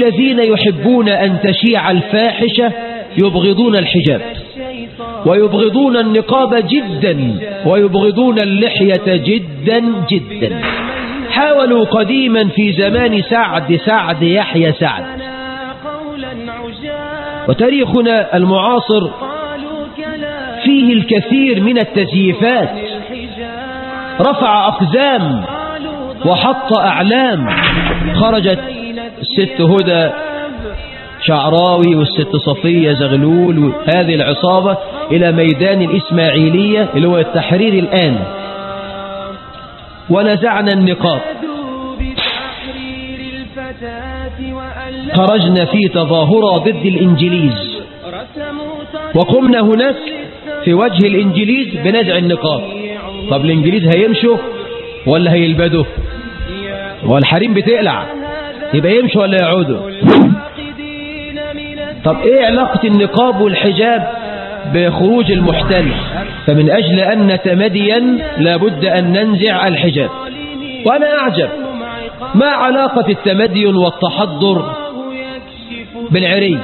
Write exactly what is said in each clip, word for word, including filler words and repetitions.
الذين يحبون أن تشيع الفاحشة يبغضون الحجاب ويبغضون النقاب جدا ويبغضون اللحية جدا جدا. حاولوا قديما في زمان سعد سعد يحيى سعد. وتاريخنا المعاصر فيه الكثير من التزييفات، رفع أقزام وحط أعلام. خرجت الست هدى شعراوي والست صفية زغلول وهذه العصابة إلى ميدان الإسماعيلية اللي هو التحرير الآن، ونزعنا النقاب. خرجنا في تظاهرة ضد الإنجليز، وقمنا هناك في وجه الإنجليز بنزع النقاب. طب الإنجليز هيمشوا ولا هيلبدوا؟ والحريم بتقلع، يبقى يمشوا ولا يعودوا؟ طب ايه علاقة النقاب والحجاب بخروج المحتل؟ فمن أجل أن نتمدين لابد أن ننزع الحجاب. وأنا أعجب، ما علاقة التمدين والتحضر بالعري؟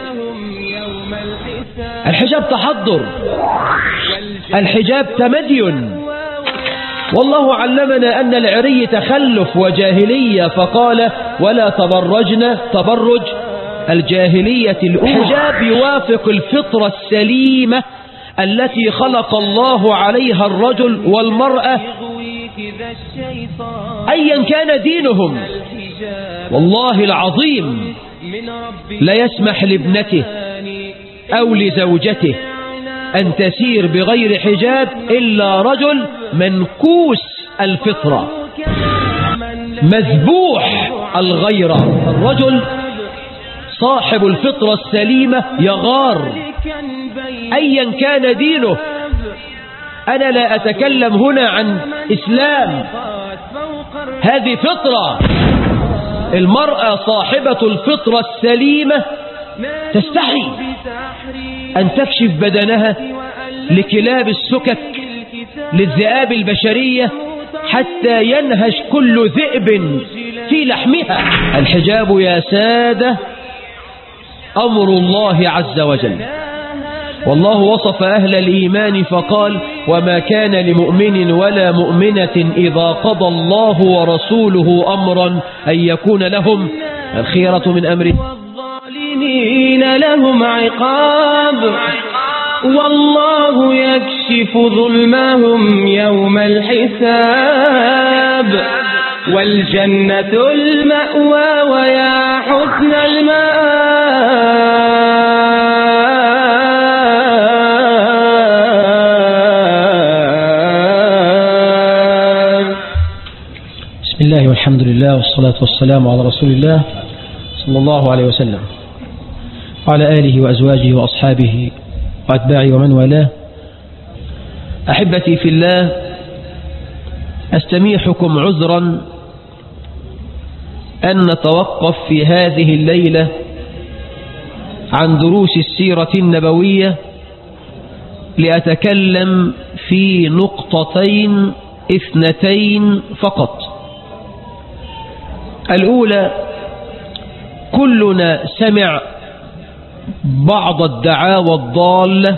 الحجاب تحضر، الحجاب تمدين. والله علمنا أن العري تخلف وجاهلية، فقال ولا تبرجن تبرج الجاهلية الأولى. الحجاب يوافق الفطرة السليمة التي خلق الله عليها الرجل والمرأة أيا كان دينهم. والله العظيم لا يسمح لابنته أو لزوجته أن تسير بغير حجاب إلا رجل منكوس الفطرة مذبوح الغيرة. الرجل صاحب الفطرة السليمة يغار أيا كان دينه. أنا لا أتكلم هنا عن إسلام، هذه فطرة. المرأة صاحبة الفطرة السليمة تستحي أن تكشف بدنها لكلاب السكك للذئاب البشرية حتى ينهش كل ذئب في لحمها. الحجاب يا سادة أمر الله عز وجل، والله وصف أهل الإيمان فقال وما كان لمؤمن ولا مؤمنة إذا قضى الله ورسوله أمرا أن يكون لهم الخيرة من أمره. والظالمين لهم عقاب والله يكشف ظلمهم يوم الحساب. والجنة المأوى ويا حسن المآب. بسم الله والحمد لله والصلاة والسلام على رسول الله صلى الله عليه وسلم وعلى آله وأزواجه وأصحابه وأتباعه ومن والاه. أحبتي في الله، أستميحكم عذرا أن نتوقف في هذه الليلة عن دروس السيرة النبوية لأتكلم في نقطتين اثنتين فقط. الأولى، كلنا سمع بعض الدعاوى الضالة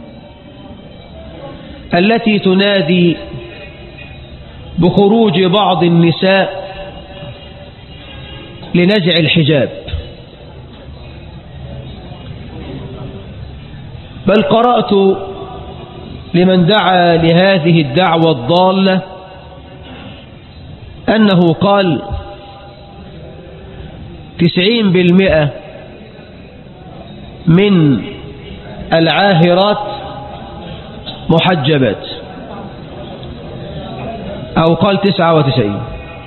التي تنادي بخروج بعض النساء لنزع الحجاب، بل قرأت لمن دعا لهذه الدعوة الضالة أنه قال تسعين بالمئة من العاهرات محجبات، أو قال تسعة وتسعين.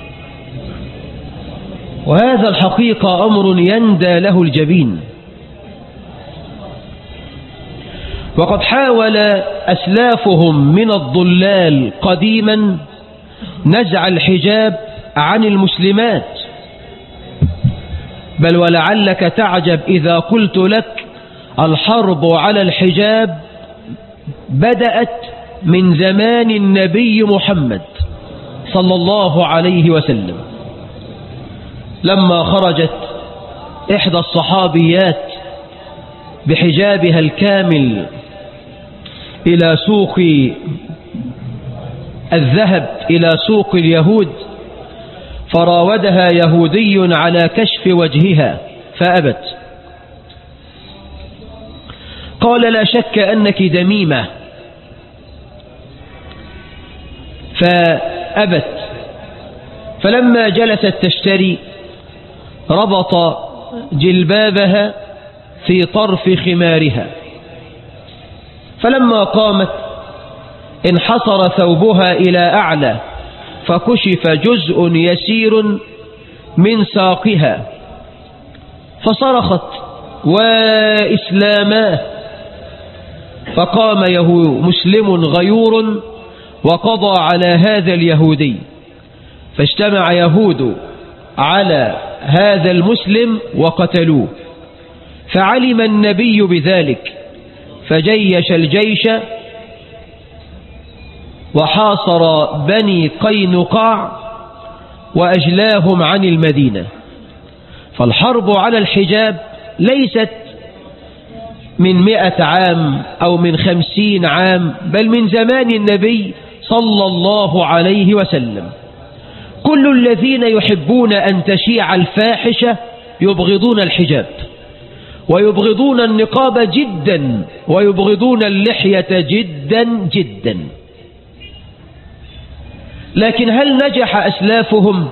وهذا الحقيقة أمر يندى له الجبين. وقد حاول أسلافهم من الضلال قديما نزع الحجاب عن المسلمات، بل ولعلك تعجب إذا قلت لك الحرب على الحجاب بدأت من زمان النبي محمد صلى الله عليه وسلم، لما خرجت إحدى الصحابيات بحجابها الكامل إلى سوق الذهب، إلى سوق اليهود، فراودها يهودي على كشف وجهها فأبت. قال: لا شك أنك دميمة، فأبت. فلما جلست تشتري ربط جلبابها في طرف خمارها، فلما قامت انحصر ثوبها إلى أعلى فكشف جزء يسير من ساقها، فصرخت: وإسلاماه! فقام يهو مسلم غيور وقضى على هذا اليهودي، فاجتمع يهود على هذا المسلم وقتلوه، فعلم النبي بذلك فجيش الجيش وحاصر بني قينقاع وأجلاهم عن المدينة. فالحرب على الحجاب ليست من مئة عام أو من خمسين عام، بل من زمان النبي صلى الله عليه وسلم. كل الذين يحبون أن تشيع الفاحشة يبغضون الحجاب، ويبغضون النقاب جدا، ويبغضون اللحية جدا جدا. لكن هل نجح أسلافهم؟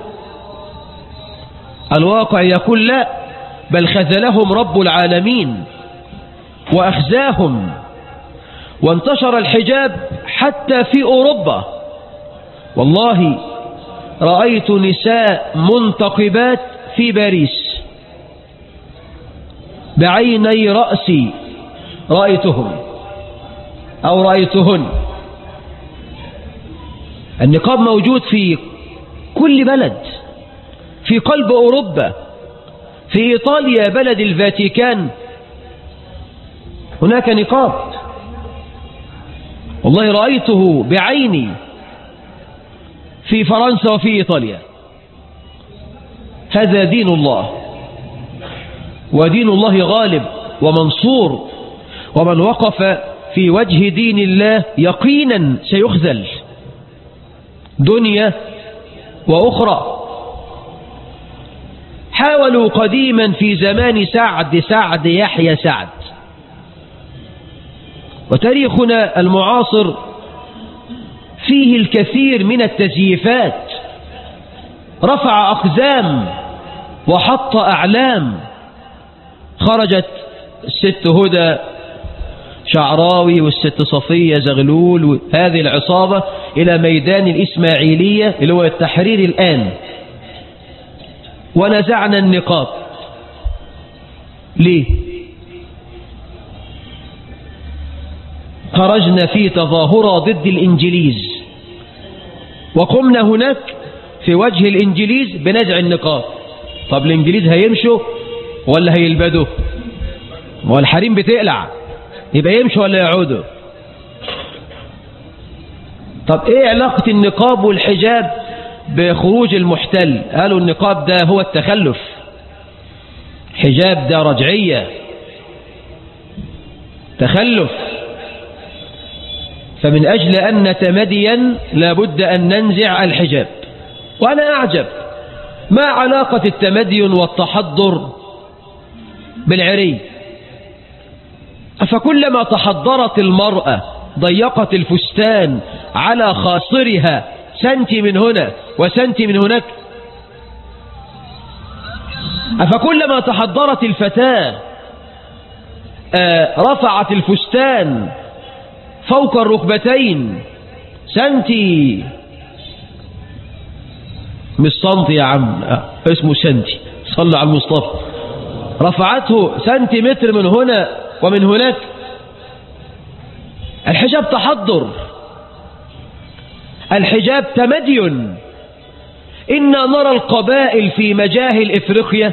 الواقع يقول لا، بل خذلهم رب العالمين وأخزاهم، وانتشر الحجاب حتى في أوروبا. والله رأيت نساء منتقبات في باريس بعيني رأسي، رأيتهم أو رأيتهن. النقاب موجود في كل بلد، في قلب أوروبا، في إيطاليا بلد الفاتيكان هناك نقاب، والله رأيته بعيني في فرنسا وفي إيطاليا. هذا دين الله، ودين الله غالب ومنصور، ومن وقف في وجه دين الله يقينا سيخذل دنيا وأخرى. حاولوا قديما في زمان سعد سعد يحيى سعد، وتاريخنا المعاصر فيه الكثير من التزييفات، رفع أقزام وحط أعلام. خرجت الست هدى شعراوي والست صفية زغلول وهذه العصابة إلى ميدان الإسماعيلية اللي هو التحرير الآن، ونزعنا النقاب. ليه؟ خرجنا في تظاهرة ضد الإنجليز، وقمنا هناك في وجه الإنجليز بنزع النقاب. طب الإنجليز هيمشوا ولا هيلبدوا؟ والحريم بتقلع، يبقى يمشوا ولا يعودوا؟ طب ايه علاقة النقاب والحجاب بخروج المحتل؟ قالوا النقاب ده هو التخلف، حجاب ده رجعية، تخلف. فمن أجل أن نتمدين لابد أن ننزع الحجاب. وأنا أعجب، ما علاقة التمدين والتحضر بالعري؟ أفكلما تحضرت المرأة ضيقت الفستان على خاصرها سنتي من هنا وسنتي من هناك؟ أفكلما تحضرت الفتاة رفعت الفستان فوق الركبتين سنتي، مش سنتي يا عم، اسمه سنتي، صلى على المصطفى، رفعته سنتيمتر من هنا ومن هناك؟ الحجاب تحضر، الحجاب تمدين. إنا نرى القبائل في مجاهل إفريقيا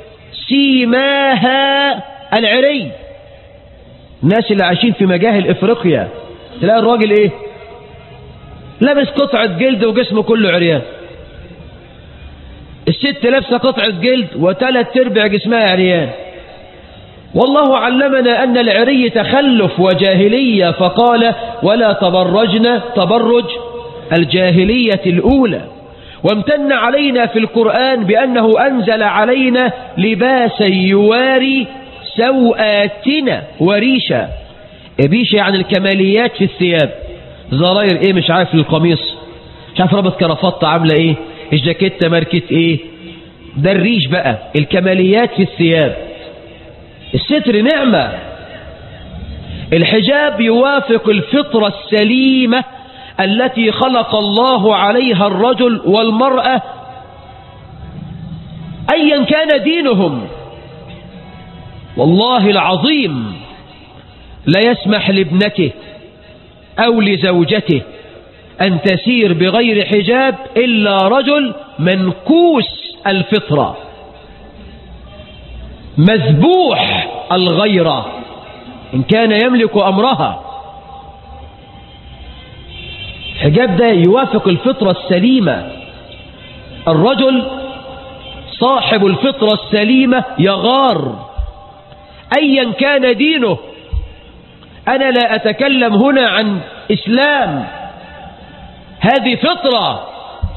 سيماها العري. الناس اللي عايشين في مجاهل إفريقيا تلاقي الراجل إيه؟ لابس قطعة جلد وجسمه كله عريان. الست لابسة قطعة جلد وثلاث ارباع جسمها عريان. والله علمنا أن العري تخلف وجاهلية، فقال ولا تبرجن تبرج الجاهلية الأولى. وامتن علينا في القرآن بأنه أنزل علينا لباسا يواري سوآتنا وريشا. ريشة يعني الكماليات في الثياب، زراير ايه مش عارف القميص، مش عارف ربط كرافطة عاملة ايه، الجاكيتة ماركة ايه، ده الريش بقى، الكماليات في الثياب. الستر نعمة. الحجاب يوافق الفطرة السليمة التي خلق الله عليها الرجل والمرأة أيا كان دينهم. والله العظيم لا يسمح لابنته أو لزوجته أن تسير بغير حجاب إلا رجل منكوس الفطرة مذبوح الغيرة إن كان يملك أمرها. الحجاب ده يوافق الفطرة السليمة. الرجل صاحب الفطرة السليمة يغار أيا كان دينه. أنا لا أتكلم هنا عن إسلام، هذه فطرة.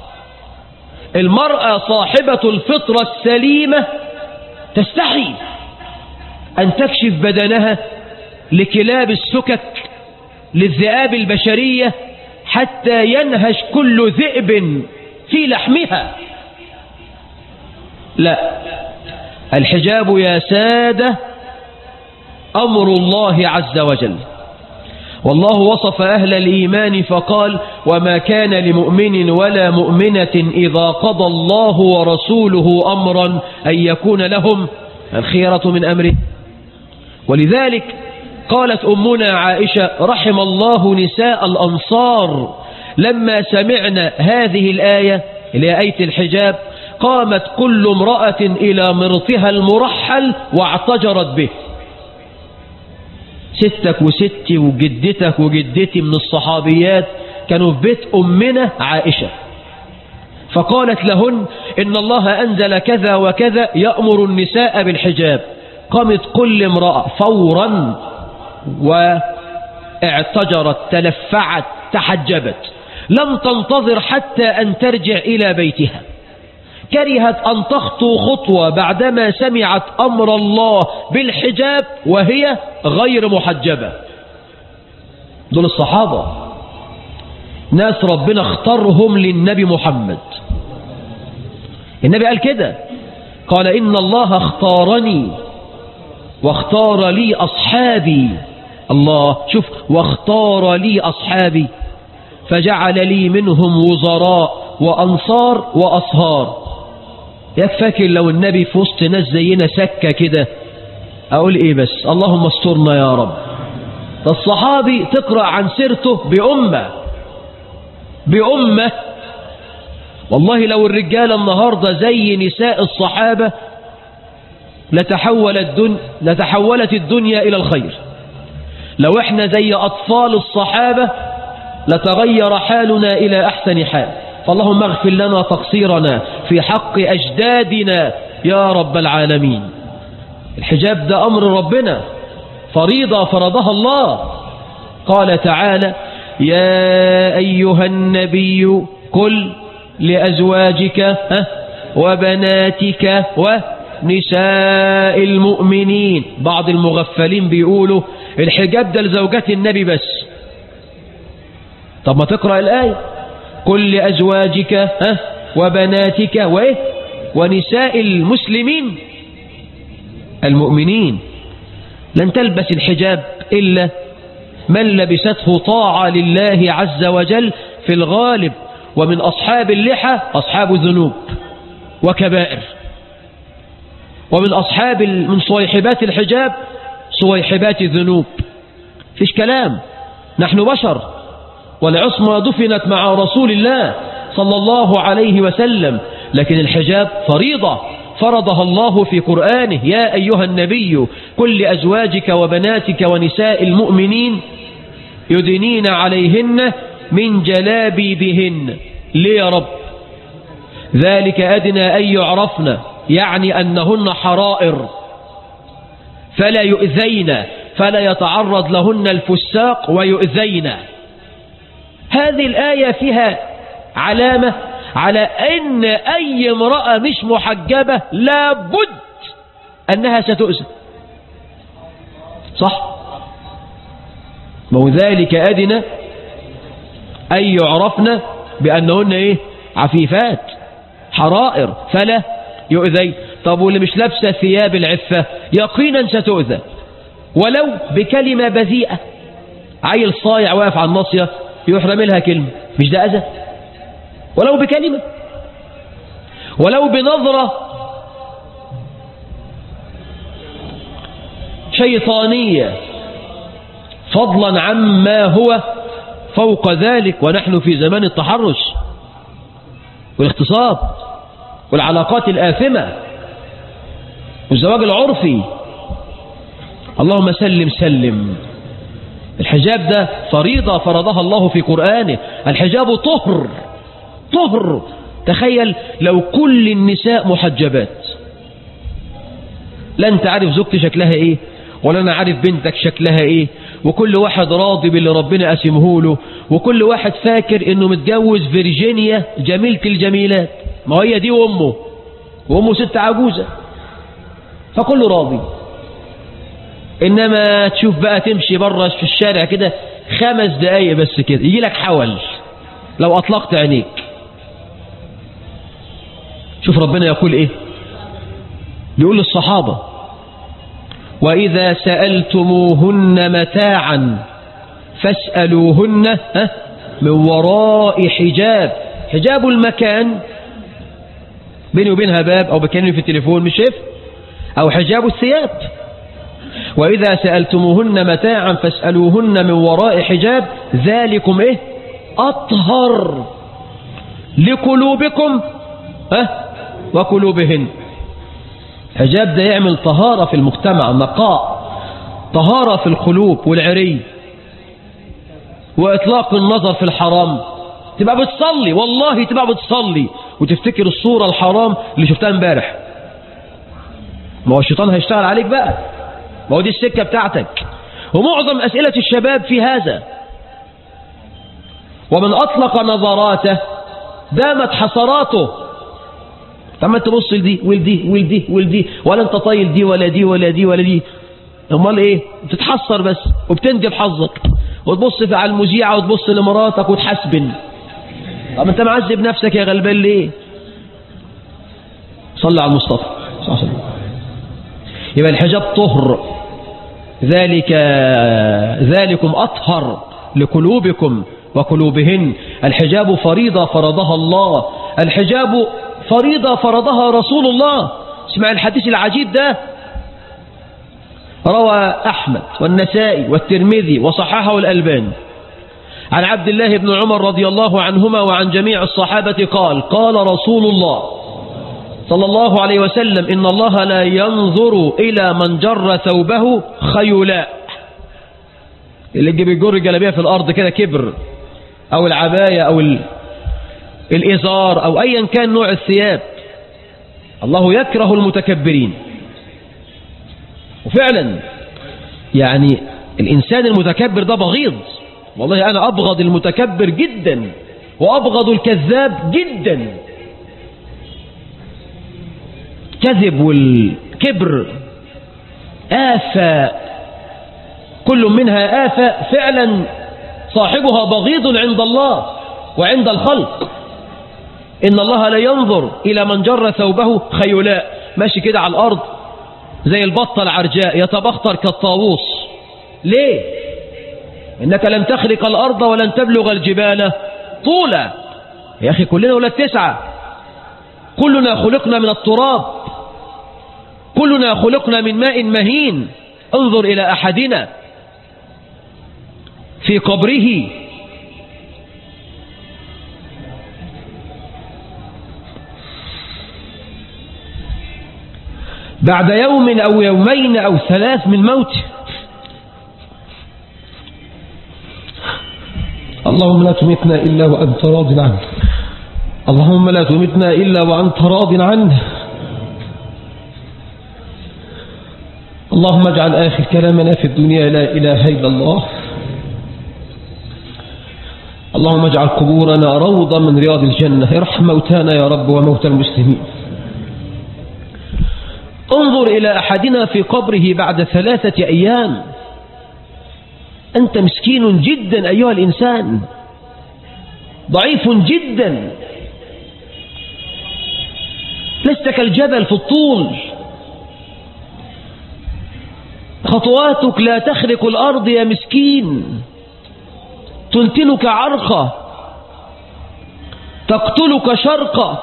المرأة صاحبة الفطرة السليمة تستحي أن تكشف بدنها لكلاب السكك للذئاب البشرية حتى ينهش كل ذئب في لحمها. لا، الحجاب يا سادة أمر الله عز وجل. والله وصف أهل الإيمان فقال وما كان لمؤمن ولا مؤمنة إذا قضى الله ورسوله أمرا أن يكون لهم الخيرة من أمره. ولذلك قالت أمنا عائشة رحم الله نساء الأنصار لما سمعنا هذه الآية اللي هي آية الحجاب قامت كل امرأة إلى مرطها المرحل واعتجرت به. ستك وستي وجدتك وجدتي من الصحابيات كانوا في بيت أمنا عائشة، فقالت لهن إن الله أنزل كذا وكذا يأمر النساء بالحجاب. قامت كل امرأة فورا واعتجرت تلفعت تحجبت، لم تنتظر حتى أن ترجع إلى بيتها. كرهت أن تخطو خطوة بعدما سمعت أمر الله بالحجاب وهي غير محجبة. دول الصحابة ناس ربنا اختارهم للنبي محمد. النبي قال كده، قال إن الله اختارني واختار لي أصحابي. الله شوف، واختار لي أصحابي فجعل لي منهم وزراء وأنصار وأصهار. ياك فاكر لو النبي في وسط ناس زينا سكة كده أقول إيه بس؟ اللهم استرنا يا رب. ده الصحابي تقرأ عن سيرته بأمة بأمة. والله لو الرجال النهاردة زي نساء الصحابة لتحول الدنيا لتحولت الدنيا إلى الخير. لو احنا زي أطفال الصحابة لتغير حالنا إلى أحسن حال. فاللهم اغفر لنا تقصيرنا في حق أجدادنا يا رب العالمين. الحجاب ده أمر ربنا، فريضة فرضها الله. قال تعالى يا أيها النبي قل لأزواجك وبناتك ونساء المؤمنين. بعض المغفلين بيقولوا الحجاب ده لزوجات النبي بس. طب ما تقرأ الآية قل لأزواجك وبناتك وإيه ونساء المسلمين المؤمنين. لن تلبس الحجاب إلا من لبسته طاعة لله عز وجل في الغالب. ومن أصحاب اللحى أصحاب ذنوب وكبائر، ومن أصحاب من صويحبات الحجاب صويحبات الذنوب. فيش كلام، نحن بشر، والعصمة دفنت مع رسول الله صلى الله عليه وسلم. لكن الحجاب فريضة فرضها الله في قرآنه يا أيها النبي قل لأزواجك وبناتك ونساء المؤمنين يدنين عليهن من جلابيبهن. ليه يا رب؟ ذلك أدنى أن يعرفن، يعني أنهن حرائر فلا يؤذين، فلا يتعرض لهن الفساق ويؤذين. هذه الآية فيها علامة على أن أي امرأة مش محجبة لابد أنها ستؤذى، صح؟ وذلك أدنى أن يعرفن بأنهن إيه؟ عفيفات حرائر فلا يؤذين. طب واللي مش لابسة ثياب العفة يقينا ستؤذى ولو بكلمة بذيئة. عيل صايع واقف على الناصية يحرم لها كلمة، مش ده أذى؟ ولو بكلمة، ولو بنظرة شيطانية، فضلا عما هو فوق ذلك. ونحن في زمان التحرش والاغتصاب والعلاقات الآثمة والزواج العرفي. اللهم سلم سلم. الحجاب ده فريضة فرضها الله في قرآنه. الحجاب طهر طهر. تخيل لو كل النساء محجبات، لا انت عارف زوجتي شكلها ايه ولا انا عارف بنتك شكلها ايه، وكل واحد راضي باللي ربنا قسمه له، وكل واحد فاكر انه متجوز فيرجينيا جميلة الجميلات. ما هي دي وامه، وامه ست عجوزة، فكله راضي. انما تشوف بقى تمشي بره في الشارع كده خمس دقايق بس كده يجي لك حول لو اطلقت عينيك. شوف ربنا يقول ايه، بيقول للصحابة: وإذا سألتموهن متاعا فاسألوهن من وراء حجاب. حجاب المكان بيني وبينها باب أو بكلمني في التليفون مش شايف، أو حجاب الثياب. وإذا سألتموهن متاعا فاسألوهن من وراء حجاب ذلكم إيه أطهر لقلوبكم ها وقلوبهن. حجاب ده يعمل طهارة في المجتمع، نقاء، طهارة في القلوب والعري، وإطلاق النظر في الحرام. تبقى بتصلي، والله تبقى بتصلي وتفتكر الصورة الحرام اللي شفتها امبارح. ما هو الشيطان هيشتغل عليك بقى، ما هو دي السكة بتاعتك. ومعظم أسئلة الشباب في هذا. ومن أطلق نظراته دامت حسراته. فما تبص لدي ولدي ولدي ولدي، ولا انت طايل دي ولا دي ولا دي ولا دي. امال ايه؟ بتتحسر بس وبتندب حظك، وتبص في على المذيعة وتبص لمراتك وتحسبن. طب انت معذب نفسك يا غلبان ليه؟ صلى على المصطفى صلى الله عليه وسلم. يبقى الحجاب طهر، ذلك ذلكم أطهر لقلوبكم وقلوبهن. الحجاب فريضة فرضها الله، الحجاب فريضة فرضها رسول الله. اسمع الحديث العجيب ده، روى أحمد والنسائي والترمذي وصححه الألباني عن عبد الله بن عمر رضي الله عنهما وعن جميع الصحابة قال: قال رسول الله صلى الله عليه وسلم: إن الله لا ينظر إلى من جر ثوبه خيلاء. اللي بيجر جلبيه في الأرض كده كبر، أو العباية أو الإزار أو أيا كان نوع الثياب. الله يكره المتكبرين. وفعلا يعني الإنسان المتكبر ده بغيض. والله أنا أبغض المتكبر جدا وأبغض الكذاب جدا. كذب والكبر آفة، كل منها آفة فعلا، صاحبها بغيض عند الله وعند الخلق. إن الله لا ينظر إلى من جر ثوبه خيلاء، ماشي كده على الأرض زي البطة العرجاء يتبختر كالطاووس. ليه؟ إنك لن تخلق الأرض ولن تبلغ الجبال طولا. يا أخي كلنا ولاد تسعة، كلنا خلقنا من التراب، كلنا خلقنا من ماء مهين. انظر إلى أحدنا في قبره بعد يوم أو يومين أو ثلاث من موته. اللهم لا تميتنا إلا وأنت راض عنه. اللهم لا تمتنا إلا وأنت راض عنه. اللهم اجعل آخر كلامنا في الدنيا لا إله إلا الله. اللهم اجعل قبورنا روضة من رياض الجنة. ارحم موتانا يا رب وموتى المسلمين. انظر إلى أحدنا في قبره بعد ثلاثة أيام. أنت مسكين جدا أيها الإنسان، ضعيف جدا، لست كالجبل في الطول، خطواتك لا تخرق الأرض يا مسكين، تنتنك عرقة، تقتلك شرقة،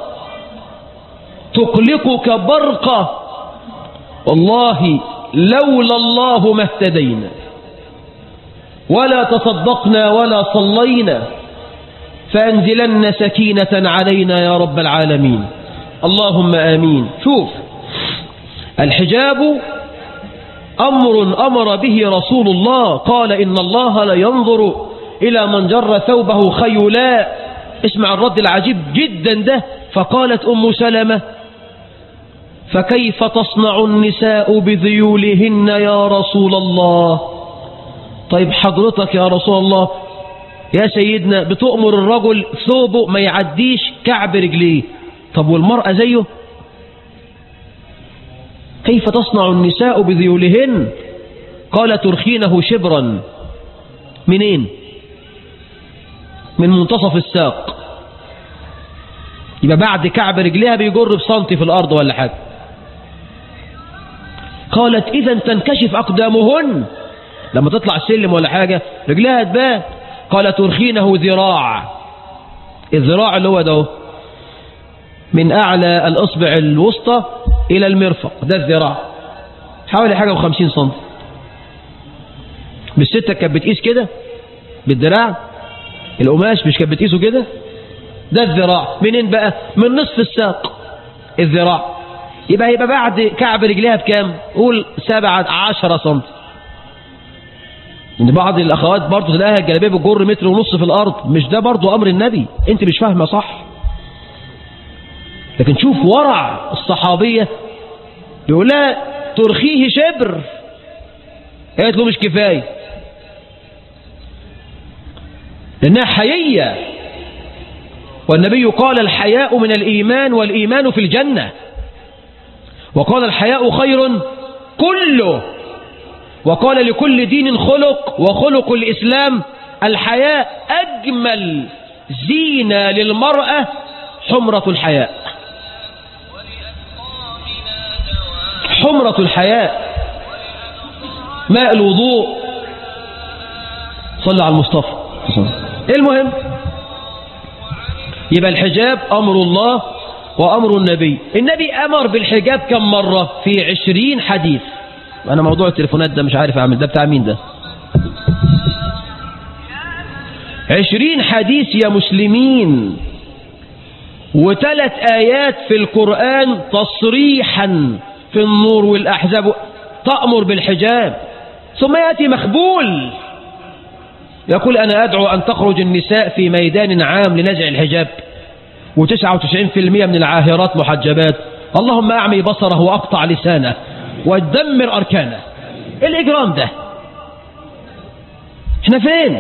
تقلقك برقة. والله لولا الله ما اهتدينا ولا تصدقنا ولا صلينا، فأنزلن سكينة علينا يا رب العالمين. اللهم آمين. شوف، الحجاب أمر أمر به رسول الله، قال إن الله لا ينظر إلى من جر ثوبه خيلاء. اسمع الرد العجيب جدا ده. فقالت أم سلمة: فكيف تصنع النساء بذيولهن يا رسول الله؟ طيب حضرتك يا رسول الله يا سيدنا بتؤمر الرجل ثوبه ما يعديش كعب رجليه، طب والمرأة زيه؟ كيف تصنع النساء بذيولهن؟ قال: ترخينه شبرا. منين؟ من منتصف الساق، يبقى بعد كعب رجليها بيجر بسنتي في الأرض ولا حاجة. قالت: إذا تنكشف أقدامهن، لما تطلع السلم ولا حاجة رجلها تبان. قال: ترخينه ذراع. الذراع اللي هو ده من أعلى الأصبع الوسطى إلى المرفق، ده الذراع، حوالي حاجة وخمسين سنتي. بالستة كانت بتقيس كده بالذراع، القماش مش كانت بتقيسه كده، ده الذراع. منين بقى؟ من نصف الساق الذراع. يبقى يبقى بعد كعب رجليها بكام؟ قول سبعة عشر سنتي. ان بعض الاخوات برضه تلاقيها الجلابيه بتجر متر ونص في الارض، مش ده برضه امر النبي؟ انت مش فاهمه صح. لكن شوف ورع الصحابيه، يقول لها ترخيه شبر، قالت له مش كفايه، لانها حييه، والنبي قال: الحياء من الإيمان والإيمان في الجنة، وقال: الحياء خير كله، وقال: لكل دين خلق، وخلق الإسلام الحياء. أجمل زينة للمرأة حمرة الحياء، حمرة الحياء، ماء الوضوء. صلى على المصطفى. المهم، يبقى الحجاب أمر الله وأمر النبي. النبي أمر بالحجاب كم مرة؟ في عشرين حديث. أنا موضوع التليفونات ده مش عارف أعمل، ده بتاع مين ده؟ عشرين حديث يا مسلمين، وثلاث آيات في القرآن تصريحا في النور والأحزاب تأمر بالحجاب. ثم يأتي مخبول يقول: أنا أدعو أن تخرج النساء في ميدان عام لنزع الحجاب، وتسعة وتسعين بالمئة من العاهرات محجبات. اللهم أعمي بصره وأقطع لسانه وتدمر أركانه. إيه الإجرام ده؟ احنا فين؟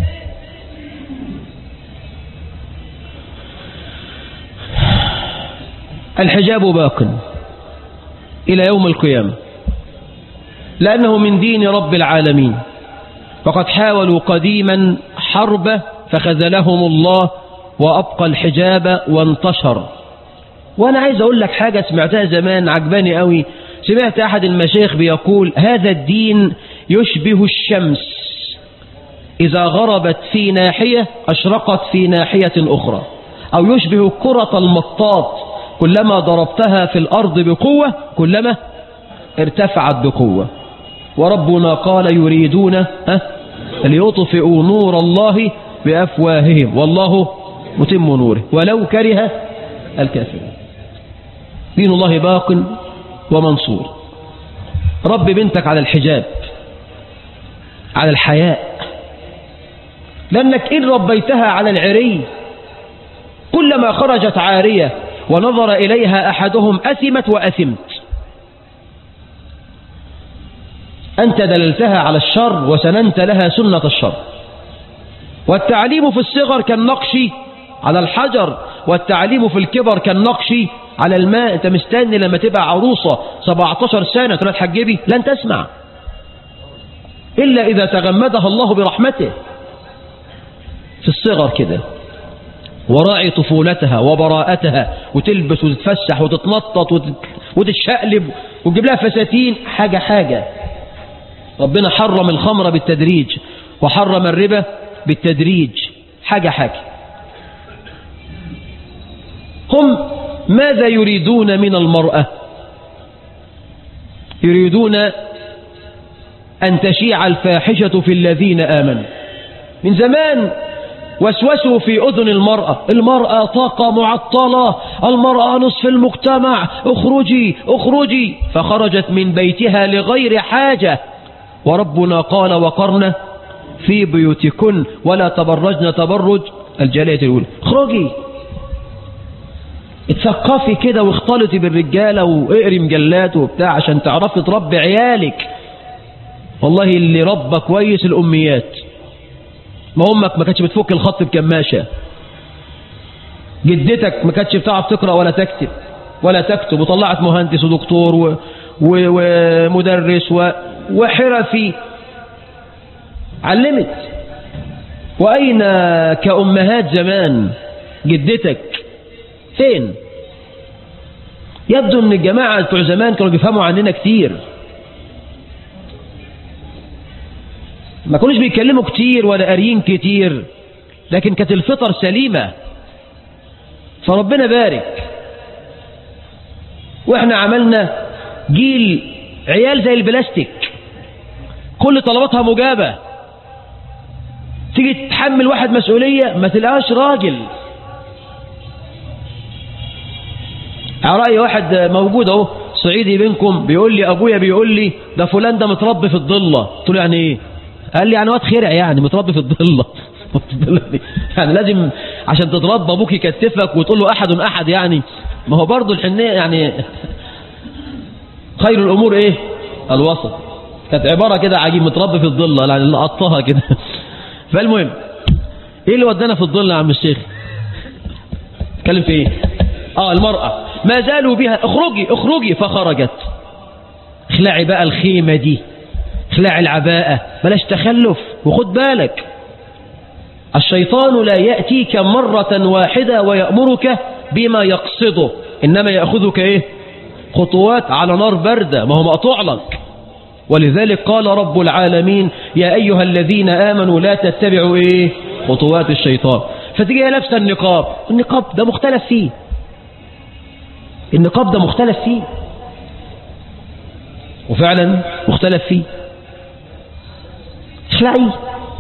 الحجاب باق إلى يوم القيامة، لأنه من دين رب العالمين. فقد حاولوا قديما حربه فخذلهم الله وأبقى الحجاب وانتشر. وأنا عايز أقول لك حاجة سمعتها زمان عجباني قوي. سمعت أحد المشايخ بيقول: هذا الدين يشبه الشمس، إذا غربت في ناحية أشرقت في ناحية أخرى، أو يشبه كرة المطاط، كلما ضربتها في الأرض بقوة كلما ارتفعت بقوة. وربنا قال: يريدون ليطفئوا نور الله بأفواههم والله متم نوره ولو كره الكافرون. دين الله باق ومنصور. رب بنتك على الحجاب، على الحياء، لأنك إن ربيتها على العري كلما خرجت عارية ونظر إليها أحدهم أثمت وأثمت. أنت دللتها على الشر وسننت لها سنة الشر. والتعليم في الصغر كالنقش على الحجر، والتعليم في الكبر كالنقش على الماء. أنت مستني لما تبقى عروسة سبعتاشر سنة تقول تحجبي؟ لن تسمع إلا إذا تغمدها الله برحمته. في الصغر كده، وراعي طفولتها وبراءتها، وتلبس وتتفسح وتتنطط وتتشقلب وتجيب لها فساتين حاجة حاجة. ربنا حرم الخمر بالتدريج وحرم الربا بالتدريج حاجة حاجة. هم ماذا يريدون من المرأة؟ يريدون أن تشيع الفاحشة في الذين آمنوا. من زمان وسوسوا في أذن المرأة، المرأة طاقة معطلة، المرأة نصف المجتمع، اخرجي اخرجي، فخرجت من بيتها لغير حاجة. وربنا قال وقرن في بيوتكن ولا تبرجن تبرج الجاهلية الأولى. اخرجي اتثقفي كده واختلطي بالرجالة واقري مجلات وبتاع عشان تعرفي تربي عيالك. والله اللي ربى كويس الأميات. ما أمك ما كانتش بتفك الخط بكماشة، جدتك ما كانتش بتعرف تقرأ ولا تكتب ولا تكتب وطلعت مهندس ودكتور و... و... ومدرس و... وحرفي، علمت. وأين كأمهات زمان؟ جدتك فين؟ يبدو أن الجماعة بتوع زمان كانوا بيفهموا عننا كتير، ما كانوش بيتكلموا كتير ولا قاريين كتير، لكن كانت الفطر سليمة. فربنا بارك. واحنا عملنا جيل عيال زي البلاستيك، كل طلباتها مجابة. تيجي تحمل واحد مسؤولية ما تلقاش راجل. على رأي واحد موجود اهو صعيدي بينكم بيقول لي ابويا بيقول لي ده فلان ده متربي في الضلة. قلت له يعني ايه؟ قال لي يعني واد خرع، يعني متربي في الضلة. يعني لازم عشان تتربى ابوك يكتفك وتقول له احد احد، يعني ما هو برضه الحنية يعني خير الامور ايه؟ الوسط. كانت عبارة كده عجيب، متربي في الضلة يعني اللي قطها كده. فالمهم ايه اللي ودانا في الضلة يا عم الشيخ؟ اتكلم في ايه؟ اه المرأة ما زالوا بها اخرجي اخرجي، فخرجت. اخلعي بقى الخيمة دي، اخلعي العباءة، بلاش تخلف. وخد بالك الشيطان لا يأتيك مرة واحدة ويأمرك بما يقصده، إنما يأخذك إيه؟ خطوات على نار باردة، ما هو مقطوع لك. ولذلك قال رب العالمين يا أيها الذين آمنوا لا تتبعوا إيه؟ خطوات الشيطان. فتيجي لابسه النقاب، النقاب ده مختلف فيه، النقاب ده مختلف فيه، وفعلا مختلف فيه. اخلعي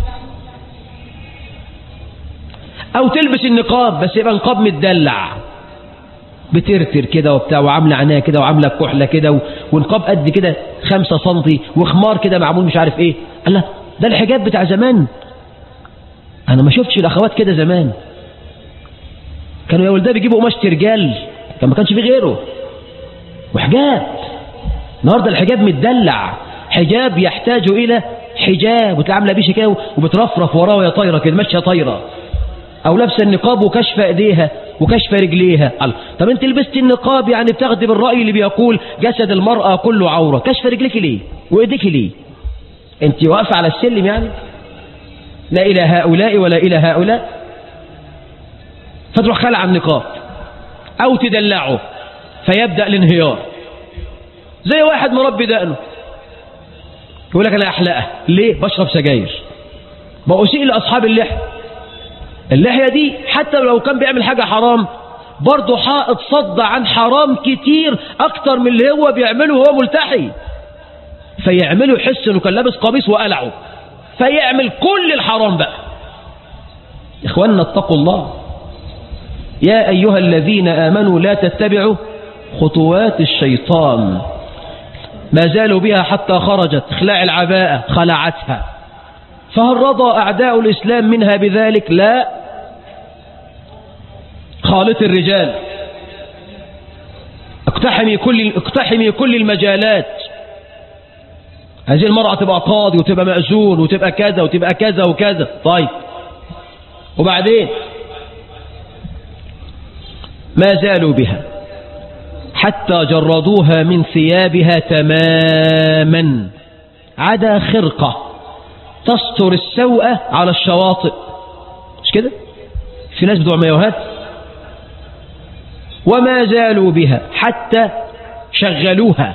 او تلبس النقاب بس يبقى نقاب متدلع، بترتر كده وبتاع وعامله عينيها كده وعامله كحله كده ونقاب قد كده خمسة سنتي وخمار كده معمول مش عارف ايه. الله، ده الحجاب بتاع زمان. انا ما شفتش الاخوات كده زمان، كانوا يا ولدها بيجيبوا قماش رجال، كان ما كانش فيه غيره وحجاب. النهارده الحجاب متدلع، حجاب يحتاج الى حجاب، وتلاقي عامله بيشه كده وبترفرف وراه وهي طايره كده ماشيه طايره، او لابسه النقاب وكشف ايديها وكشف رجليها. طب انت لبست النقاب يعني بتاخدي بالراي اللي بيقول جسد المراه كله عوره، كشف رجلك ليه وايديك ليه؟ انت واقفه على السلم يعني؟ لا الى هؤلاء ولا الى هؤلاء. فتروح خلع النقاب او تدلعه فيبدا الانهيار. زي واحد مربي دقنه يقول لك انا احلقه ليه؟ بشرب سجاير. بأسيء لاصحاب اللحيه. اللحيه دي حتى لو كان بيعمل حاجه حرام برضه حائط صد عن حرام كتير اكتر من اللي هو بيعمله وهو ملتحي، فيعمله يحس انه كان لابس قميص وقلعه فيعمل كل الحرام بقى. اخواننا اتقوا الله. يا ايها الذين امنوا لا تتبعوا خطوات الشيطان. ما زالوا بها حتى خرجت. اخلاع العباءة خلعتها. فهل رضى أعداء الإسلام منها بذلك؟ لا. خالط الرجال، اقتحمي كل اقتحمي كل المجالات. هذه المرأة تبقى قاضي وتبقى مأذون وتبقى كذا وتبقى كذا وكذا. طيب وبعدين ما زالوا بها حتى جردوها من ثيابها تماما عدا خرقة تستر السوءة على الشواطئ. مش كده؟ في ناس بتوع مايوهات. وما زالوا بها حتى شغلوها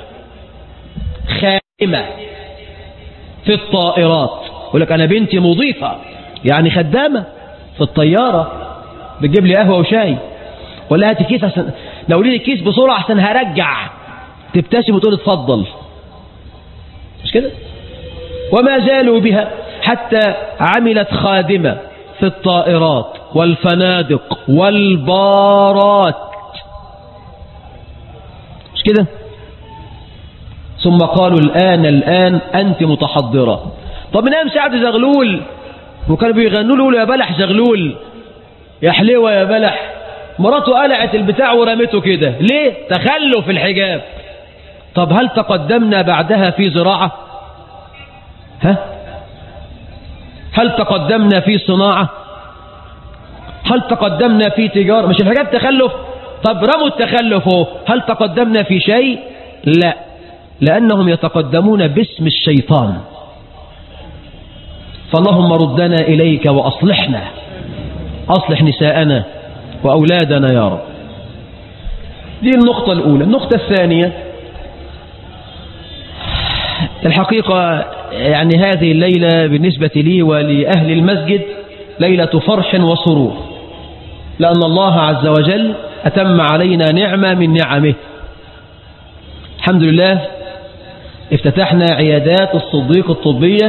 خادمة في الطائرات. يقول لك أنا بنتي مضيفة، يعني خدامة في الطيارة بتجيب لي قهوة وشاي، ولا هاتي كيس عشان لو لي كيس بسرعة عشان هرجع، تبتسم وتقول اتفضل. مش كده؟ وما زالوا بها حتى عملت خادمة في الطائرات والفنادق والبارات. مش كده؟ ثم قالوا الآن الآن أنت متحضرة. طب من أيام سعد زغلول وكانوا بيغنوا له يا بلح زغلول يا حلوة يا بلح، مراته قلعت البتاع ورمته كده ليه؟ تخلف الحجاب. طب هل تقدمنا بعدها في زراعة؟ ها؟ هل تقدمنا في صناعة؟ هل تقدمنا في تجارة؟ مش الحجاب تخلف؟ طب رموا التخلف هو، هل تقدمنا في شيء؟ لا، لأنهم يتقدمون باسم الشيطان. فاللهم ردنا إليك وأصلحنا، أصلح نساءنا وأولادنا يا رب. دي النقطة الأولى. النقطة الثانية، الحقيقة يعني هذه الليلة بالنسبة لي ولأهل المسجد ليلة فرح وسرور، لأن الله عز وجل أتم علينا نعمة من نعمه. الحمد لله افتتحنا عيادات الصديق الطبية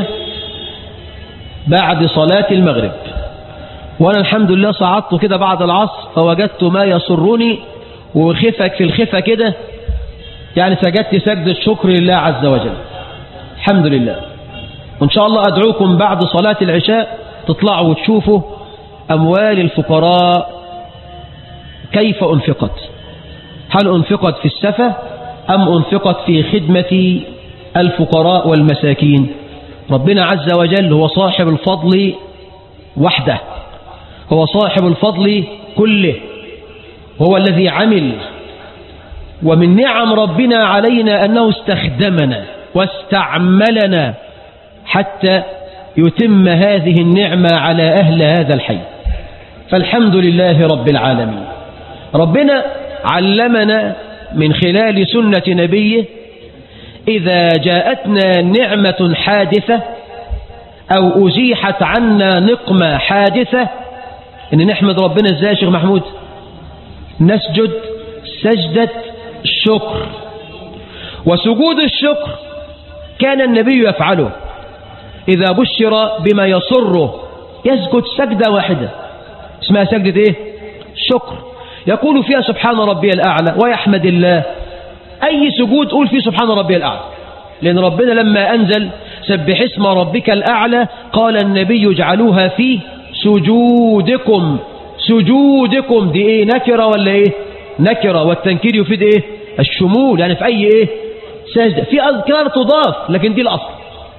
بعد صلاة المغرب، وأنا الحمد لله صعدت كده بعد العصر فوجدت ما يسرني، وخفك في الخفة كده يعني سجدت سجد الشكر لله عز وجل. الحمد لله. وإن شاء الله أدعوكم بعد صلاة العشاء تطلعوا وتشوفوا أموال الفقراء كيف أنفقت، هل أنفقت في السفة أم أنفقت في خدمة الفقراء والمساكين. ربنا عز وجل هو صاحب الفضل وحده، هو صاحب الفضل كله، هو الذي عمل. ومن نعم ربنا علينا أنه استخدمنا واستعملنا حتى يتم هذه النعمة على أهل هذا الحي، فالحمد لله رب العالمين. ربنا علمنا من خلال سنة نبيه إذا جاءتنا نعمة حادثة أو أزيحت عنا نقمة حادثة إن نحمد ربنا إزاي يا شيخ محمود؟ نسجد سجدة الشكر. وسجود الشكر كان النبي يفعله إذا بشر بما يسره، يسجد سجدة واحدة اسمها سجدة إيه؟ الشكر، يقول فيها سبحان ربي الأعلى ويحمد الله. أي سجود قول فيه سبحان ربي الأعلى، لأن ربنا لما أنزل سبح اسم ربك الأعلى قال النبي اجعلوها في سجودكم. سجودكم دي إيه؟ نكرة ولا إيه؟ نكرة، والتنكير يفيد إيه؟ الشمول، يعني في أي إيه؟ سجدة. في أذكار تضاف لكن دي الأصل.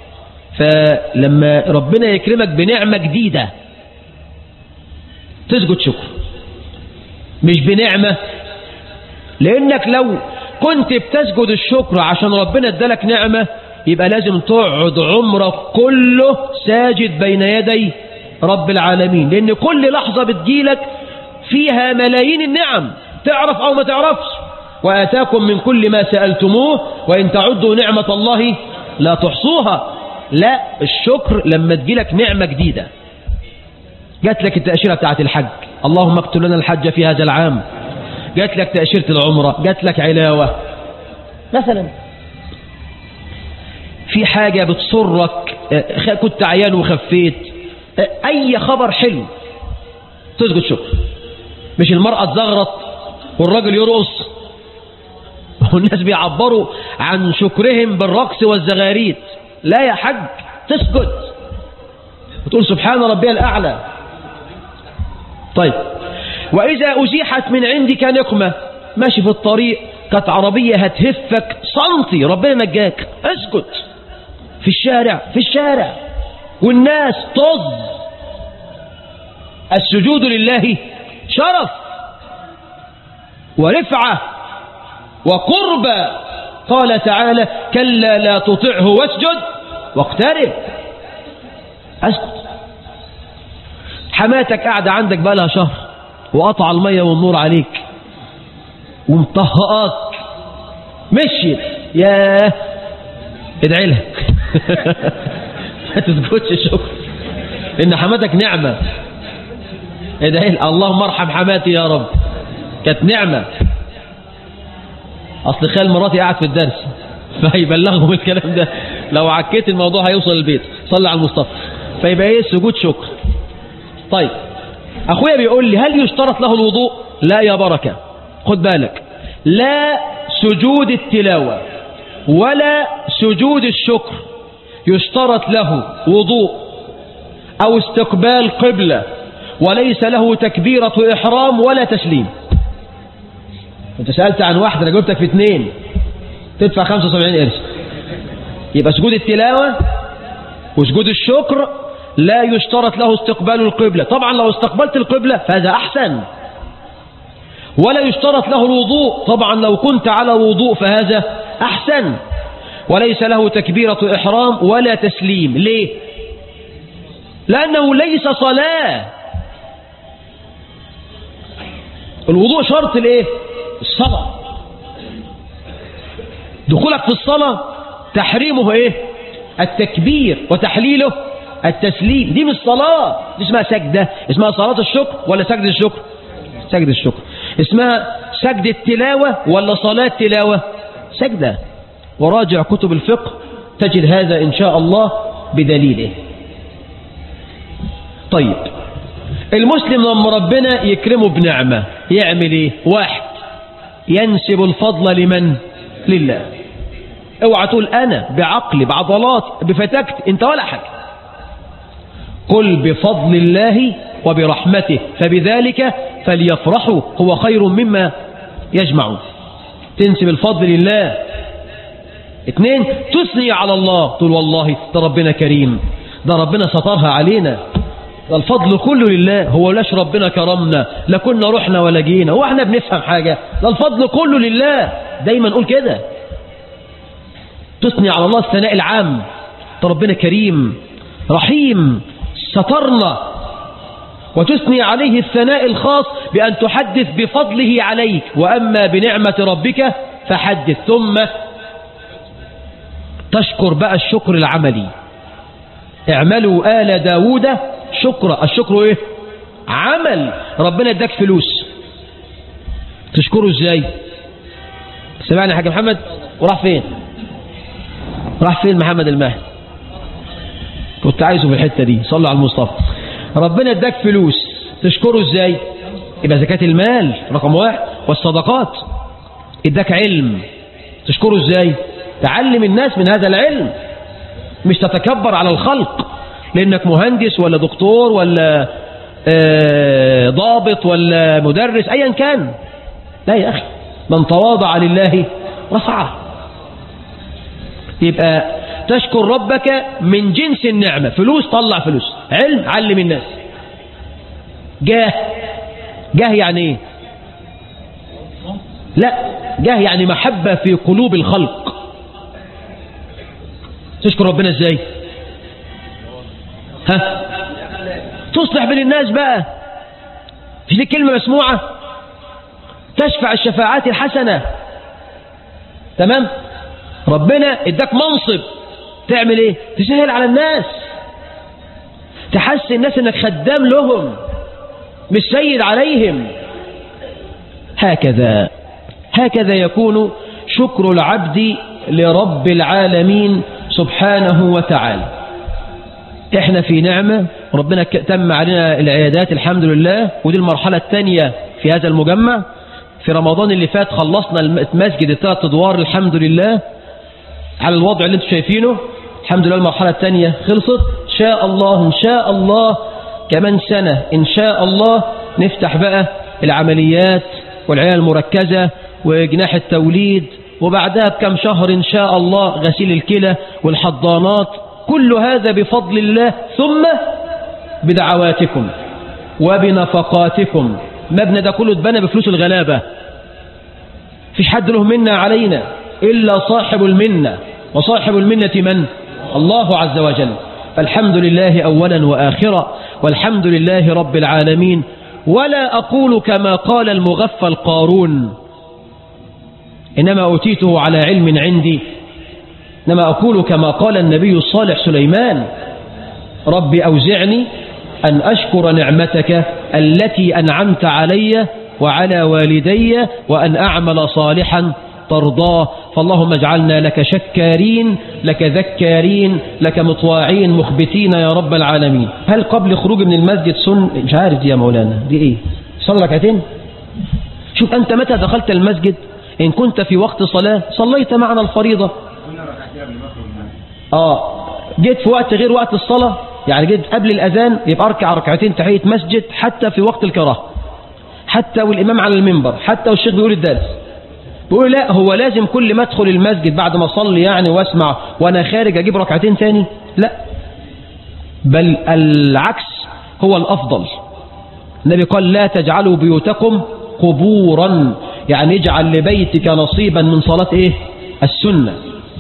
فلما ربنا يكرمك بنعمة جديدة تسجد شكر، مش بنعمة، لأنك لو كنت بتسجد الشكر عشان ربنا ادالك نعمة يبقى لازم تقعد عمرك كله ساجد بين يدي رب العالمين، لأن كل لحظة بتجيلك فيها ملايين النعم، تعرف أو ما تعرفش. وآتاكم من كل ما سألتموه وإن تعدوا نعمة الله لا تحصوها. لا، الشكر لما تجيلك نعمة جديدة، جات لك التأشيرة بتاعت الحج، اللهم اكتب لنا الحج في هذا العام، جات لك تأشيرة العمرة، جات لك علاوة مثلا، في حاجة بتصرك، كنت عيان وخفيت، أي خبر حلو تسجد شكر. مش المرأة تزغرط والراجل يرقص، والناس بيعبروا عن شكرهم بالرقص والزغاريت. لا يا حج، تسجد وتقول سبحان ربي الأعلى. طيب وإذا أزيحت من عندك نقمة، ماشي في الطريق كانت عربية هتهفك سنتي ربنا نجاك، اسكت. في الشارع في الشارع والناس طز. السجود لله شرف ورفعة وقربة. قال تعالى كلا لا تطعه واسجد واقترب. اسكت. حماتك قاعدة عندك بقى لها شهر وقطع المية والنور عليك ومطهقاك، مشيت ياه ادعي لها ما تسكتش شكر ان حماتك نعمة، ادعي لها اللهم ارحم حماتي يا رب كانت نعمة. اصل خال مراتي قاعد في الدرس فهيبلغهم الكلام ده، لو عكيت الموضوع هيوصل البيت. صلي على المصطفى. فيبقى ايه السجود شكر. طيب اخويا بيقول لي هل يشترط له الوضوء؟ لا يا بركة، خد بالك، لا سجود التلاوة ولا سجود الشكر يشترط له وضوء او استقبال قبلة، وليس له تكبيرة احرام ولا تسليم. انت سألت عن واحد انا جاوبتك في اثنين، تدفع خمسة وسبعين قرش. يبقى سجود التلاوة وسجود الشكر لا يشترط له استقبال القبلة، طبعا لو استقبلت القبلة فهذا أحسن. ولا يشترط له الوضوء، طبعا لو كنت على وضوء فهذا أحسن. وليس له تكبيرة إحرام ولا تسليم. ليه؟ لأنه ليس صلاة. الوضوء شرط لإيه؟ الصلاة. دخولك في الصلاة تحريمه إيه؟ التكبير، وتحليله التسليم. دي مش صلاة، دي اسمها سجدة. اسمها صلاة الشكر ولا سجد الشكر؟ سجد الشكر. اسمها سجد التلاوة ولا صلاة تلاوة؟ سجدة. وراجع كتب الفقه تجد هذا إن شاء الله بدليله. طيب المسلم لما ربنا يكرمه بنعمة يعمل ايه؟ واحد، ينسب الفضل لمن؟ لله. اوعى تقول انا بعقلي بعضلاتي بفتكت، انت ولا حاجة. قل بفضل الله وبرحمته فبذلك فليفرحوا هو خير مما يجمعون. تنسب الفضل لله. اثنين، تثني على الله، تقول والله ده ربنا كريم، ده ربنا سترها علينا، ده الفضل كله لله، هو لاش ربنا كرمنا لا كنا رحنا ولا جينا، هو احنا بنفهم حاجة؟ ده الفضل كله لله. دايما نقول كده، تثني على الله الثناء العام، ده ربنا كريم رحيم سترنا. وتثني عليه الثناء الخاص بأن تحدث بفضله عليك، وأما بنعمة ربك فحدث. ثم تشكر بقى الشكر العملي. اعملوا آل داود شكرا. الشكر ايه؟ عمل. ربنا اداك فلوس، تشكره ازاي؟ سمعني يا حاج محمد. وراح فين؟ راح فين محمد المهدي؟ كنت عايزه في الحتة دي. صلوا على المصطفى. ربنا اداك فلوس، تشكره ازاي؟ يبقى زكاة المال رقم واحد، والصدقات. اداك علم، تشكره ازاي؟ تعلم الناس من هذا العلم، مش تتكبر على الخلق لانك مهندس ولا دكتور ولا آه ضابط ولا مدرس ايا كان. لا يا اخي، من تواضع لله رفعه. يبقى تشكر ربك من جنس النعمة. فلوس، طلع فلوس. علم، علم الناس. جاه، جاه يعني ايه؟ لا، جاه يعني محبة في قلوب الخلق. تشكر ربنا ازاي؟ ها؟ تصلح بين الناس بقى. في دي كلمة مسموعة، تشفع الشفاعات الحسنة. تمام؟ ربنا اداك منصب، تعمل ايه؟ تسهل على الناس، تحسن الناس انك خدام لهم مش سيد عليهم. هكذا هكذا يكون شكر العبد لرب العالمين سبحانه وتعالى. احنا في نعمة، ربنا تم علينا العيادات الحمد لله، ودي المرحلة الثانية في هذا المجمع. في رمضان اللي فات خلصنا المسجد الثلاث ادوار الحمد لله على الوضع اللي انتم شايفينه. الحمد لله المرحلة الثانية خلصت. ان شاء الله ان شاء الله كمان سنة ان شاء الله نفتح بقى العمليات والعناية المركزة وجناح التوليد، وبعدها بكم شهر إن شاء الله غسيل الكلى والحضانات. كل هذا بفضل الله، ثم بدعواتكم وبنفقاتكم. مبنى ده كله اتبنى بفلوس الغلابة، فيش حد له منة علينا إلا صاحب المنة، وصاحب المنة من؟ الله عز وجل. فالحمد لله أولا وآخرا، والحمد لله رب العالمين. ولا أقول كما قال المغفل قارون إنما أوتيته على علم عندي، إنما أقول كما قال النبي الصالح سليمان: رب أوزعني أن أشكر نعمتك التي أنعمت علي وعلى والدي وأن أعمل صالحا ترضاه. فاللهم اجعلنا لك شكارين، لك ذكارين، لك مطواعين مخبتين يا رب العالمين. هل قبل خروج من المسجد سن؟ مش عارف دي يا مولانا، دي ايه؟ صلى ركعتين. شوف أنت متى دخلت المسجد، إن كنت في وقت صلاة صليت معنا الفريضة، آه جيت في وقت غير وقت الصلاة، يعني جيت قبل الأذان، يبقى أركع ركعتين تحية مسجد حتى في وقت الكراهة، حتى والإمام على المنبر، حتى والشيخ بيقول الدرس. بيقول لا، هو لازم كل ما أدخل المسجد بعد ما أصلي يعني واسمع وأنا خارج أجيب ركعتين تاني؟ لا، بل العكس هو الأفضل. النبي قال: لا تجعلوا بيوتكم قبورا، يعني اجعل لبيتك نصيبا من صلاة إيه؟ السنة.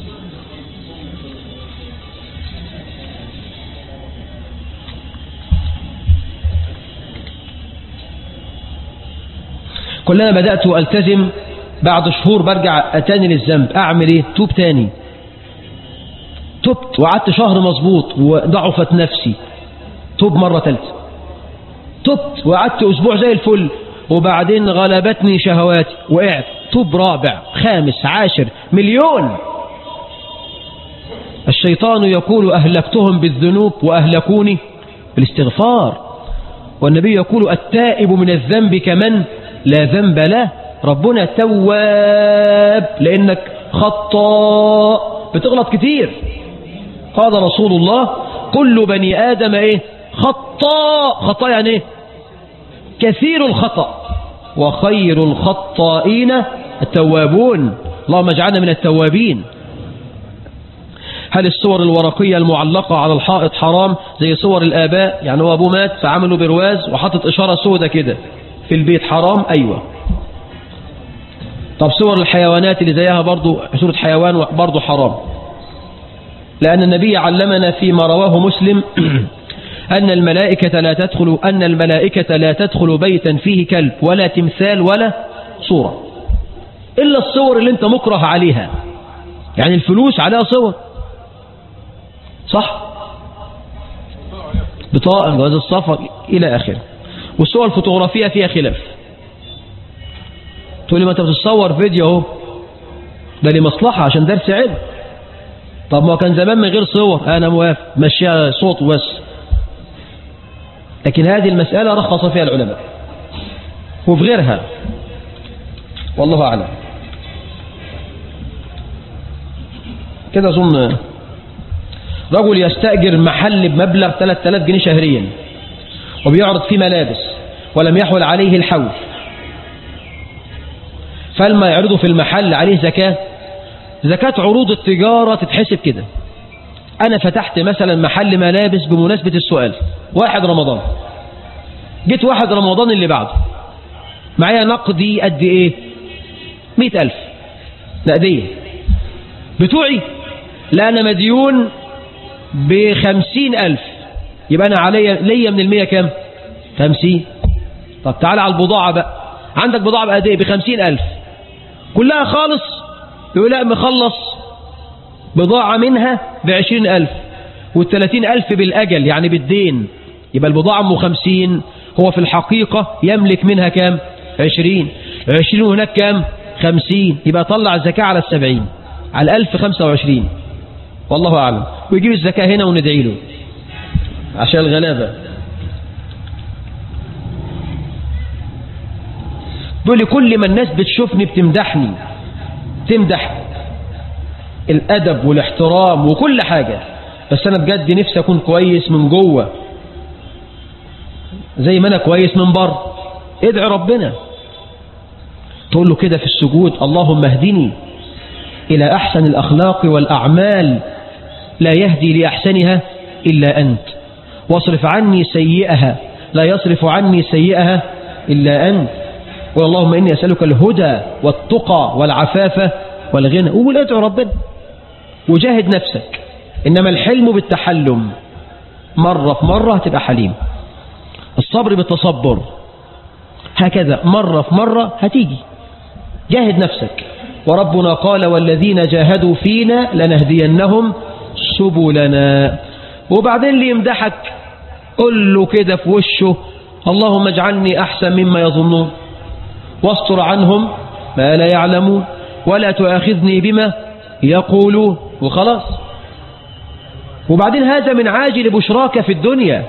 كلما بدأت ألتزم بعد شهور برجع أتاني للذنب، أعمل إيه؟ توب تاني. تبت وقعدت شهر مظبوط وضعفت نفسي، توب مرة ثالثة. تبت وقعدت أسبوع زي الفل وبعدين غلبتني شهواتي وقعت، توب رابع خامس عاشر مليون. الشيطان يقول: أهلكتهم بالذنوب وأهلكوني بالاستغفار. والنبي يقول: التائب من الذنب كمن لا ذنب له. ربنا تواب لأنك خطاء، بتغلط كتير. قال رسول الله: كل بني آدم إيه؟ خطاء. خطاء يعني إيه؟ كثير الخطأ، وخير الخطائين التوابون. اللهم اجعلنا من التوابين. هل الصور الورقية المعلقة على الحائط حرام زي صور الآباء؟ يعني هو أبوه مات فعملوا برواز وحطت إشارة سودة كده في البيت، حرام؟ أيوة. طب صور الحيوانات اللي زيها برضو صورة حيوان برضو حرام، لأن النبي علمنا فيما رواه مسلم أن الملائكة لا تدخل أن الملائكة لا تدخل بيتا فيه كلب ولا تمثال ولا صورة، إلا الصور اللي أنت مكره عليها، يعني الفلوس عليها صور، صح؟ بطاقة، جواز السفر إلى آخره. والصور الفوتوغرافية فيها خلاف. تقول لي: ما أنت بتصور فيديو اهو، ده لمصلحة عشان درس علم. طب ما كان زمان من غير صور، أنا موافق، مشيها صوت بس. لكن هذه المسألة رخص فيها العلماء وفي غيرها، والله أعلم. كده أظن رجل يستأجر محل بمبلغ ثلاثة آلاف جنيه شهريا وبيعرض فيه ملابس ولم يحول عليه الحول، فلما يعرضه في المحل عليه زكاة. زكاة عروض التجارة تتحسب كده. أنا فتحت مثلا محل ملابس بمناسبة السؤال واحد رمضان، جيت واحد رمضان اللي بعده معايا نقدي قد إيه؟ مئة ألف نقدية بتوعي، لا أنا مديون بخمسين ألف، يبقى أنا علي ليا من المية كام؟ خمسين. طب تعالى على البضاعة بقى، عندك بضاعة بقد إيه؟ بخمسين ألف كلها خالص. يقول لا، مخلص بضاعة منها بعشرين ألف والثلاثين ألف بالأجل يعني بالدين، يبقى البضاعة أم خمسين، هو في الحقيقة يملك منها كام؟ عشرين. عشرين هناك كام؟ خمسين، يبقى طلع الزكاة على السبعين، على الألف خمسة وعشرين، والله أعلم. ويجيب الزكاة هنا وندعي له عشان الغلابة. بيقول لي: كل ما الناس بتشوفني بتمدحني، تمدح الأدب والاحترام وكل حاجة، بس أنا بجد نفسي أكون كويس من جوه زي ما أنا كويس من بره. ادعي ربنا، تقول له كده في السجود اللهم اهدني إلى أحسن الأخلاق والأعمال لا يهدي لأحسنها إلا أنت، واصرف عني سيئها لا يصرف عني سيئها إلا أنت، واللهم إني أسألك الهدى والتقى والعفاف والغنى. وقول ادعو ربنا وجاهد نفسك، إنما الحلم بالتحلم، مرة في مرة هتبقى حليم، الصبر بالتصبر، هكذا مرة في مرة هتيجي. جاهد نفسك، وربنا قال والذين جاهدوا فينا لنهدينهم سبلنا. وبعدين اللي يمدحك قل له كده في وشه اللهم اجعلني أحسن مما يظنون واستر عنهم ما لا يعلمون ولا تؤاخذني بما يقولون، وخلاص. وبعدين هذا من عاجل بشراك في الدنيا،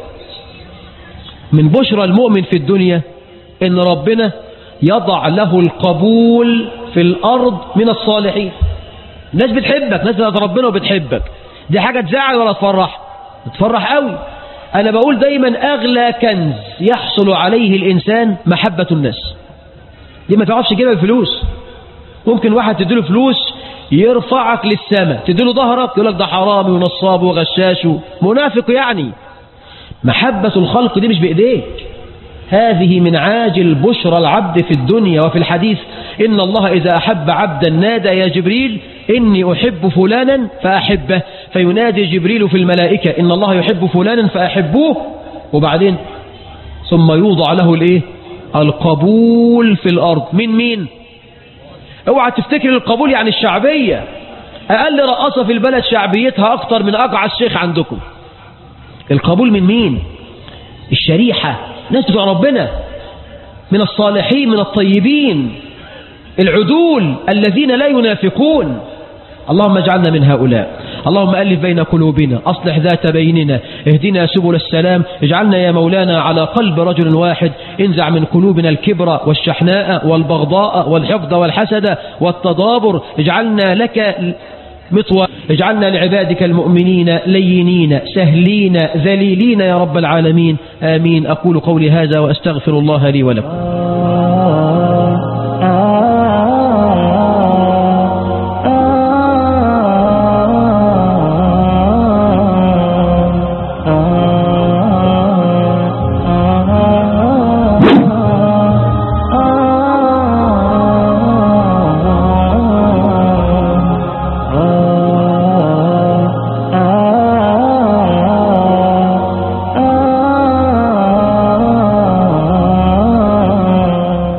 من بشرى المؤمن في الدنيا إن ربنا يضع له القبول في الأرض من الصالحين. ناس بتحبك، ناس بتاعت ربنا وبتحبك، دي حاجة تزعل ولا تفرح؟ تفرح قوي. أنا بقول دايما أغلى كنز يحصل عليه الإنسان محبة الناس، دي ما تعرفش تجيبها الفلوس. ممكن واحد تديله فلوس يرفعك للسماء، تديله ظهرك يقول لك ده حرامي ونصاب وغشاش منافق. يعني محبة الخلق دي مش بإيديك، هذه من عاجل بشرى العبد في الدنيا. وفي الحديث إن الله إذا أحب عبدا نادى يا جبريل إني أحب فلانا فأحبه، فينادي جبريل في الملائكة إن الله يحب فلانا فأحبوه، وبعدين ثم يوضع له الإيه؟ القبول في الأرض. من مين؟ اوعى تفتكر القبول يعني الشعبية. أقل رقصة في البلد شعبيتها أكتر من أقعى الشيخ عندكم. القبول من مين؟ الشريحة، ناس بتوع ربنا، من الصالحين من الطيبين العدول الذين لا ينافقون. اللهم اجعلنا من هؤلاء. اللهم ألف بين قلوبنا، أصلح ذات بيننا، اهدنا سبل السلام، اجعلنا يا مولانا على قلب رجل واحد، انزع من قلوبنا الكبر والشحناء والبغضاء والحقد والحسد والتضابر، اجعلنا لك مطوى، اجعلنا لعبادك المؤمنين لينين سهلين ذليلين يا رب العالمين. آمين. أقول قولي هذا وأستغفر الله لي ولكم.